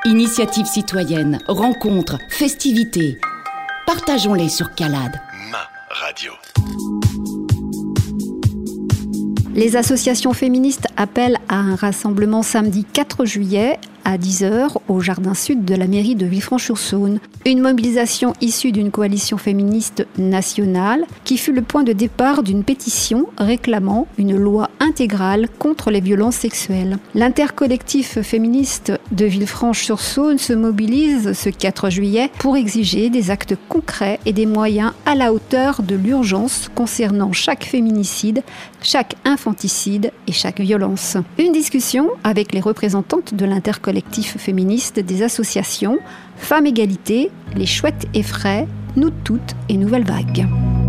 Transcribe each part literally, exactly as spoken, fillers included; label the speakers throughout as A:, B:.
A: Initiatives citoyennes, rencontres, festivités. Partageons-les sur Calade.
B: Ma radio.
C: Les associations féministes appellent à un rassemblement samedi quatre juillet à dix heures au jardin sud de la mairie de Villefranche-sur-Saône. Une mobilisation issue d'une coalition féministe nationale qui fut le point de départ d'une pétition réclamant une loi intégrale contre les violences sexuelles. L'intercollectif féministe de Villefranche-sur-Saône se mobilise ce quatre juillet pour exiger des actes concrets et des moyens à la hauteur de l'urgence concernant chaque féminicide, chaque infanticide et chaque violence. Une discussion avec les représentantes de l'intercollectif collectif féministe des associations Femmes Égalité, Les Chouettes et Frais, Nous Toutes et Nouvelle Vague.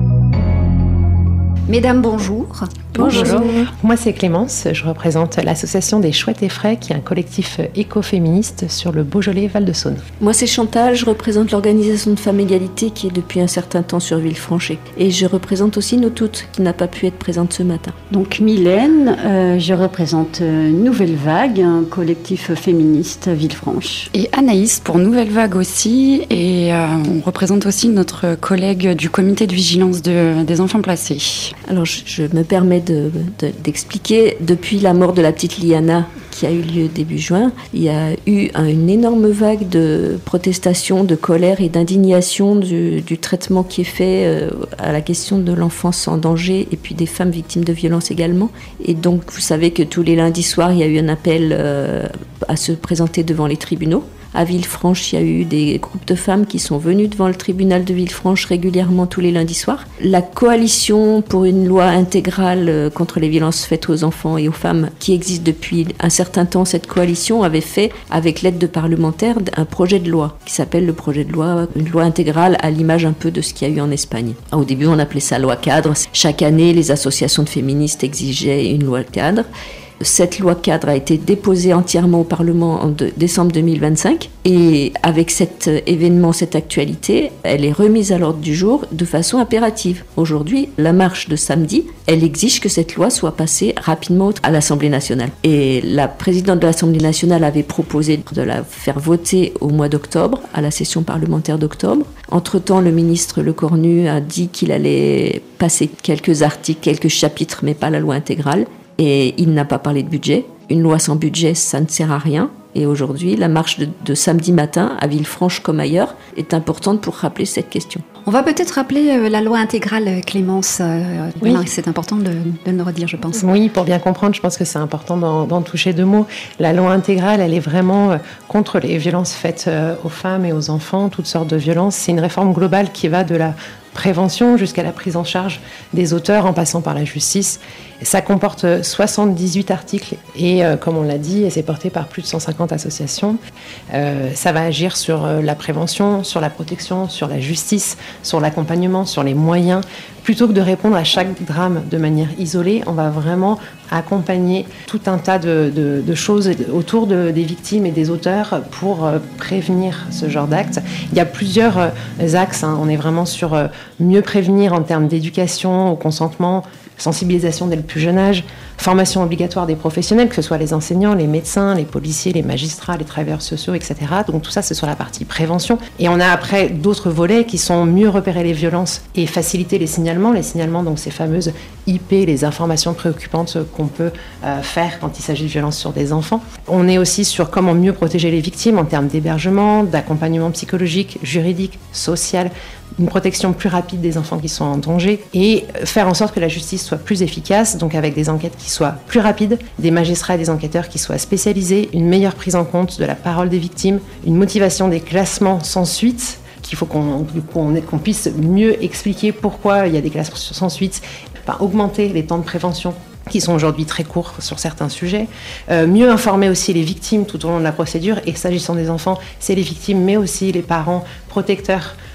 C: Mesdames, bonjour.
D: Bonjour. Bonjour. Moi, c'est Clémence. Je représente l'association des Chouettes et Frais, qui est un collectif écoféministe sur le Beaujolais Val-de-Saône.
E: Moi, c'est Chantal. Je représente l'organisation de Femmes Égalité, qui est depuis un certain temps sur Villefranche. Et je représente aussi Nous Toutes, qui n'a pas pu être présente ce matin.
F: Donc, Mylène, euh, je représente euh, Nouvelle Vague, un collectif féministe à Villefranche.
G: Et Anaïs pour Nouvelle Vague aussi. Et euh, on représente aussi notre collègue du comité de vigilance de, des enfants placés.
E: Alors, je, je me permets De, de, d'expliquer, depuis la mort de la petite Liana qui a eu lieu début juin, il y a eu un, une énorme vague de protestations, de colère et d'indignation du, du traitement qui est fait euh, à la question de l'enfance en danger et puis des femmes victimes de violences également. Et donc vous savez que tous les lundis soirs, il y a eu un appel euh, à se présenter devant les tribunaux. À Villefranche, il y a eu des groupes de femmes qui sont venues devant le tribunal de Villefranche régulièrement tous les lundis soirs. La coalition pour une loi intégrale contre les violences faites aux enfants et aux femmes, qui existe depuis un certain temps, cette coalition avait fait, avec l'aide de parlementaires, un projet de loi qui s'appelle le projet de loi, une loi intégrale à l'image un peu de ce qu'il y a eu en Espagne. Au début, on appelait ça loi cadre. Chaque année, les associations de féministes exigeaient une loi cadre. Cette loi cadre a été déposée entièrement au Parlement en de, décembre deux mille vingt-cinq et avec cet événement, cette actualité, elle est remise à l'ordre du jour de façon impérative. Aujourd'hui, la marche de samedi, elle exige que cette loi soit passée rapidement à l'Assemblée nationale. Et la présidente de l'Assemblée nationale avait proposé de la faire voter au mois d'octobre, à la session parlementaire d'octobre. Entre-temps, le ministre Lecornu a dit qu'il allait passer quelques articles, quelques chapitres, mais pas la loi intégrale. Et il n'a pas parlé de budget. Une loi sans budget, ça ne sert à rien. Et aujourd'hui, la marche de, de samedi matin, à Villefranche comme ailleurs, est importante pour rappeler cette question.
C: On va peut-être rappeler euh, la loi intégrale, Clémence. Euh,
D: oui.
C: Voilà, c'est important de, de le redire, je pense.
D: Oui, pour bien comprendre, je pense que c'est important d'en, d'en toucher deux mots. La loi intégrale, elle est vraiment euh, contre les violences faites euh, aux femmes et aux enfants, toutes sortes de violences. C'est une réforme globale qui va de la prévention jusqu'à la prise en charge des auteurs en passant par la justice. Ça comporte soixante-dix-huit articles et euh, comme on l'a dit, c'est porté par plus de cent cinquante associations. Euh, ça va agir sur euh, la prévention, sur la protection, sur la justice, sur l'accompagnement, sur les moyens. Plutôt que de répondre à chaque drame de manière isolée, on va vraiment accompagner tout un tas de, de, de choses autour de, des victimes et des auteurs pour euh, prévenir ce genre d'actes. Il y a plusieurs euh, axes. Hein. On est vraiment sur euh, mieux prévenir en termes d'éducation, au consentement, sensibilisation dès le plus jeune âge, formation obligatoire des professionnels, que ce soit les enseignants, les médecins, les policiers, les magistrats, les travailleurs sociaux, et cetera. Donc tout ça, c'est sur la partie prévention. Et on a après d'autres volets qui sont mieux repérer les violences et faciliter les signalements. Les signalements, donc ces fameuses I P, les informations préoccupantes qu'on peut euh, faire quand il s'agit de violences sur des enfants. On est aussi sur comment mieux protéger les victimes en termes d'hébergement, d'accompagnement psychologique, juridique, social, une protection plus rapide des enfants qui sont en danger et faire en sorte que la justice soit plus efficace, donc avec des enquêtes qui soient plus rapides, des magistrats et des enquêteurs qui soient spécialisés, une meilleure prise en compte de la parole des victimes, une motivation des classements sans suite, qu'il faut qu'on, qu'on, qu'on puisse mieux expliquer pourquoi il y a des classements sans suite, enfin, augmenter les temps de prévention qui sont aujourd'hui très courts sur certains sujets, euh, mieux informer aussi les victimes tout au long de la procédure, et s'agissant des enfants, c'est les victimes, mais aussi les parents protecteurs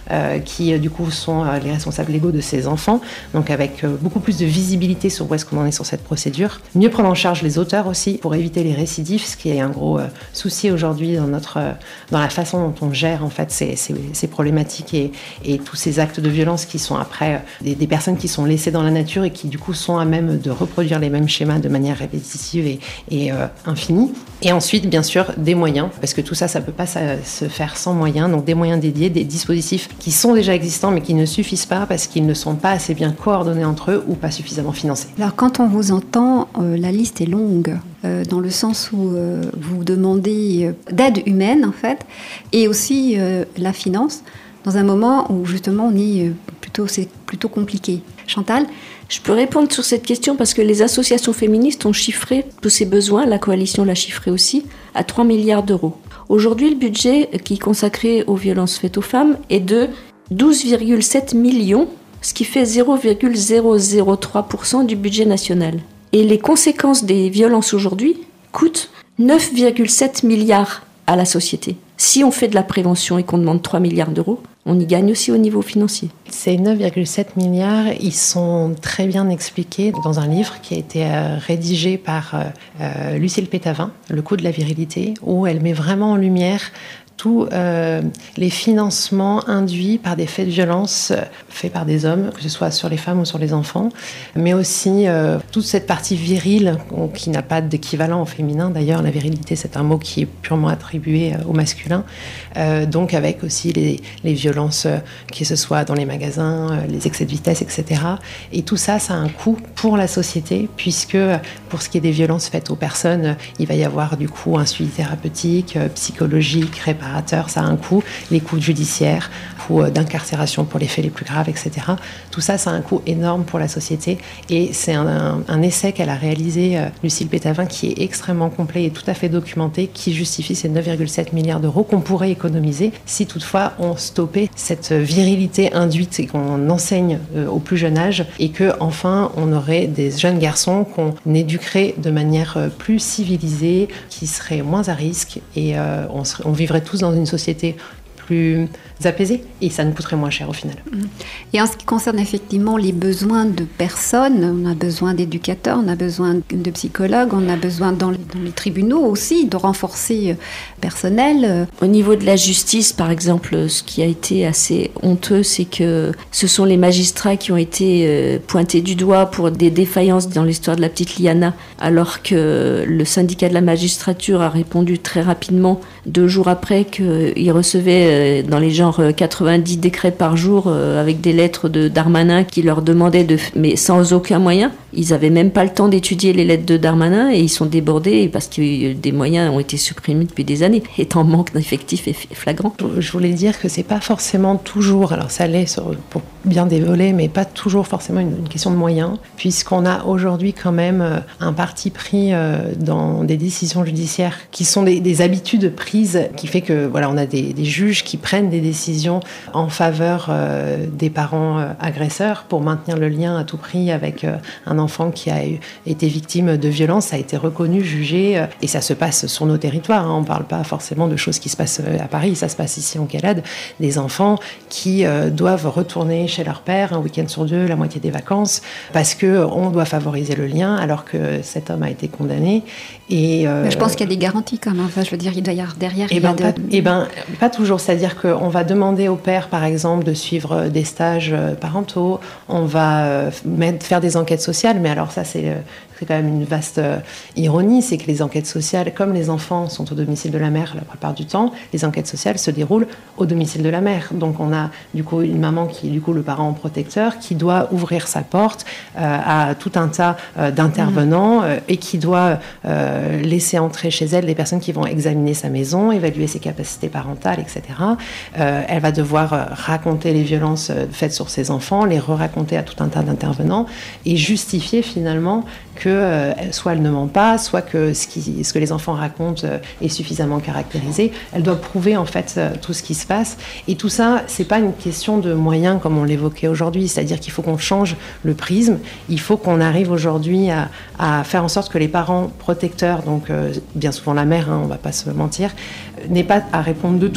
D: euh, qui euh, du coup sont euh, les responsables légaux de ces enfants, donc avec euh, beaucoup plus de visibilité sur où est-ce qu'on en est sur cette procédure. Mieux prendre en charge les auteurs aussi pour éviter les récidives, ce qui est un gros euh, souci aujourd'hui dans notre euh, dans la façon dont on gère en fait ces, ces, ces problématiques et, et tous ces actes de violence qui sont après euh, des, des personnes qui sont laissées dans la nature et qui du coup sont à même de reproduire les mêmes schémas de manière répétitive et, et euh, infinie. Et ensuite, bien sûr, des moyens, parce que tout ça, ça ne peut pas se faire sans moyens. Donc des moyens dédiés, des dispositifs qui sont déjà existants mais qui ne suffisent pas parce qu'ils ne sont pas assez bien coordonnés entre eux ou pas suffisamment financés.
C: Alors quand on vous entend, euh, la liste est longue, euh, dans le sens où euh, vous demandez euh, d'aide humaine en fait, et aussi euh, la finance, dans un moment où justement on est euh, plutôt, c'est plutôt compliqué. Chantal ?
E: Je peux répondre sur cette question parce que les associations féministes ont chiffré tous ces besoins, la coalition l'a chiffré aussi, à trois milliards d'euros. Aujourd'hui, le budget qui est consacré aux violences faites aux femmes est de douze virgule sept millions, ce qui fait zéro virgule zéro zéro trois pour cent du budget national. Et les conséquences des violences aujourd'hui coûtent neuf virgule sept milliards à la société. Si on fait de la prévention et qu'on demande trois milliards d'euros, on y gagne aussi au niveau financier.
D: Ces neuf virgule sept milliards, ils sont très bien expliqués dans un livre qui a été euh, rédigé par euh, Lucille Pétavin, Le coût de la virilité, où elle met vraiment en lumière tous euh, les financements induits par des faits de violence euh, faits par des hommes, que ce soit sur les femmes ou sur les enfants, mais aussi euh, toute cette partie virile qui n'a pas d'équivalent au féminin. D'ailleurs, la virilité, c'est un mot qui est purement attribué euh, au masculin. Euh, donc avec aussi les, les violences, euh, que ce soit dans les magasins, euh, les excès de vitesse, et cetera. Et tout ça, ça a un coût pour la société, puisque pour ce qui est des violences faites aux personnes, euh, il va y avoir du coup un suivi thérapeutique, euh, psychologique, réparateur. Ça a un coût, les coûts judiciaires, coûts d'incarcération pour les faits les plus graves, et cetera. Tout ça, ça a un coût énorme pour la société. Et c'est un, un, un essai qu'elle a réalisé, euh, Lucille Pétavin, qui est extrêmement complet et tout à fait documenté, qui justifie ces neuf virgule sept milliards d'euros qu'on pourrait économiser si toutefois on stoppait cette virilité induite et qu'on enseigne euh, au plus jeune âge et que enfin on aurait des jeunes garçons qu'on éduquerait de manière euh, plus civilisée, qui seraient moins à risque et euh, on, serait, on vivrait tous dans une société plus apaisée et ça nous coûterait moins cher au final.
C: Et en ce qui concerne effectivement les besoins de personnes, on a besoin d'éducateurs, on a besoin de psychologues, on a besoin dans les, dans les tribunaux aussi de renforcer le personnel.
E: Au niveau de la justice, par exemple, ce qui a été assez honteux, c'est que ce sont les magistrats qui ont été pointés du doigt pour des défaillances dans l'histoire de la petite Liana, alors que le syndicat de la magistrature a répondu très rapidement, deux jours après, qu'il recevait dans les genres quatre-vingt-dix décrets par jour avec des lettres de Darmanin qui leur demandaient de... mais sans aucun moyen. Ils n'avaient même pas le temps d'étudier les lettres de Darmanin et ils sont débordés parce que des moyens ont été supprimés depuis des années, étant manque d'effectifs flagrant.
D: Je voulais dire que c'est pas forcément toujours, alors ça l'est sur, pour bien des volets, mais pas toujours forcément une, une question de moyens, puisqu'on a aujourd'hui quand même un parti pris dans des décisions judiciaires qui sont des, des habitudes prises, qui fait que voilà, on a des, des juges qui prennent des décisions en faveur euh, des parents euh, agresseurs pour maintenir le lien à tout prix avec euh, un enfant qui a eu, été victime de violences, ça a été reconnu, jugé, euh, et ça se passe sur nos territoires. Hein. On ne parle pas forcément de choses qui se passent à Paris, ça se passe ici en Calade, des enfants qui euh, doivent retourner chez leur père un week-end sur deux, la moitié des vacances, parce qu'on doit favoriser le lien alors que cet homme a été condamné. Et, euh,
C: je pense qu'il y a des garanties quand même. Enfin, je veux dire, il doit y avoir derrière.
D: Et
C: il
D: ben,
C: y a de...
D: pas, et ben, pas toujours. C'est-à-dire qu'on va demander au père, par exemple, de suivre des stages parentaux. On va mettre, faire des enquêtes sociales. Mais alors ça, c'est, c'est quand même une vaste ironie. C'est que les enquêtes sociales, comme les enfants sont au domicile de la mère la plupart du temps, les enquêtes sociales se déroulent au domicile de la mère. Donc on a du coup une maman qui est du coup le parent protecteur qui doit ouvrir sa porte euh, à tout un tas euh, d'intervenants mmh. euh, et qui doit euh, laisser entrer chez elle les personnes qui vont examiner sa maison, évaluer ses capacités parentales, et cetera. Euh, elle va devoir raconter les violences faites sur ses enfants, les re-raconter à tout un tas d'intervenants et justifier finalement que euh, soit elle ne ment pas, soit que ce, qui, ce que les enfants racontent euh, est suffisamment caractérisé. Elle doit prouver en fait euh, tout ce qui se passe. Et tout ça, c'est pas une question de moyens comme on l'évoquait aujourd'hui. C'est-à-dire qu'il faut qu'on change le prisme. Il faut qu'on arrive aujourd'hui à, à faire en sorte que les parents protecteurs, donc euh, bien souvent la mère, hein, on va pas se mentir, n'aient pas à répondre de tout,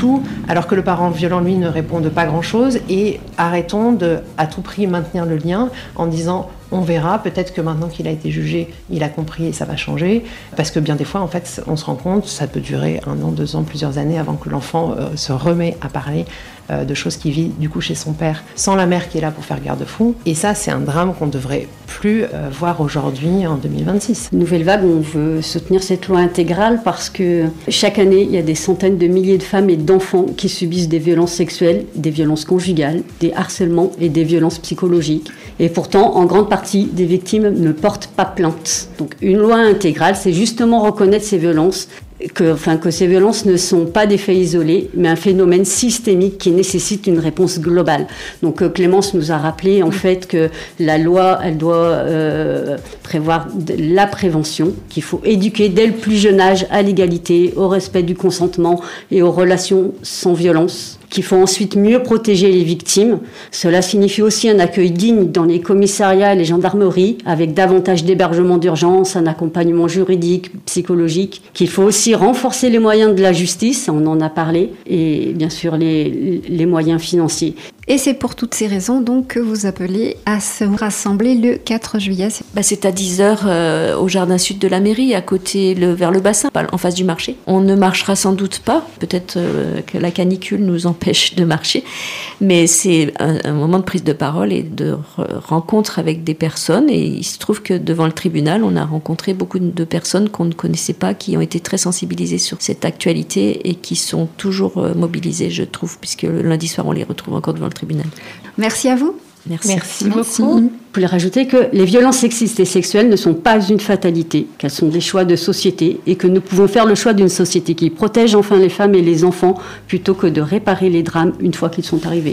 D: alors que le parent violent, lui, ne répond de pas grand-chose, et arrêtons de, à tout prix, maintenir le lien en disant on verra, peut-être que maintenant qu'il a été jugé, il a compris et ça va changer, parce que bien des fois, en fait, on se rend compte, ça peut durer un an, deux ans, plusieurs années avant que l'enfant euh, se remet à parler euh, de choses qu'il vit du coup chez son père, sans la mère qui est là pour faire garde-fou. Et ça, c'est un drame qu'on ne devrait plus euh, voir aujourd'hui en deux mille vingt-six.
F: Nouvelle Vague, on veut soutenir cette loi intégrale parce que chaque année, il y a des centaines de milliers de femmes et d'enfants qui subissent des violences sexuelles, des violences conjugales, des harcèlements et des violences psychologiques. Et pourtant, en grande partie, des victimes ne portent pas plainte. Donc une loi intégrale, c'est justement reconnaître ces violences, que, enfin, que ces violences ne sont pas des faits isolés, mais un phénomène systémique qui nécessite une réponse globale. Donc euh, Clémence nous a rappelé en fait que la loi, elle doit euh, prévoir la prévention, qu'il faut éduquer dès le plus jeune âge à l'égalité, au respect du consentement et aux relations sans violence, qu'il faut ensuite mieux protéger les victimes. Cela signifie aussi un accueil digne dans les commissariats et les gendarmeries, avec davantage d'hébergement d'urgence, un accompagnement juridique, psychologique, qu'il faut aussi renforcer les moyens de la justice, on en a parlé, et bien sûr les, les moyens financiers.
C: Et c'est pour toutes ces raisons donc que vous appelez à se rassembler le quatre juillet.
E: Bah, c'est à dix heures euh, au jardin sud de la mairie, à côté, le, vers le bassin, en face du marché. On ne marchera sans doute pas, peut-être euh, que la canicule nous empêche de marcher, mais c'est un, un moment de prise de parole et de re- rencontre avec des personnes. Et il se trouve que devant le tribunal, on a rencontré beaucoup de personnes qu'on ne connaissait pas, qui ont été très sensibilisées sur cette actualité et qui sont toujours euh, mobilisées, je trouve, puisque le lundi soir, on les retrouve encore devant le tribunal.
C: Merci à vous.
E: Merci.
D: Merci,
C: Merci.
D: beaucoup.
F: Vous voulez rajouter que les violences sexistes et sexuelles ne sont pas une fatalité, qu'elles sont des choix de société et que nous pouvons faire le choix d'une société qui protège enfin les femmes et les enfants plutôt que de réparer les drames une fois qu'ils sont arrivés.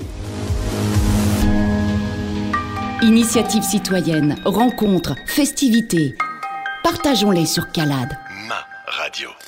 A: Initiative citoyenne, rencontres, festivités. Partageons-les sur Calade.
B: Ma radio.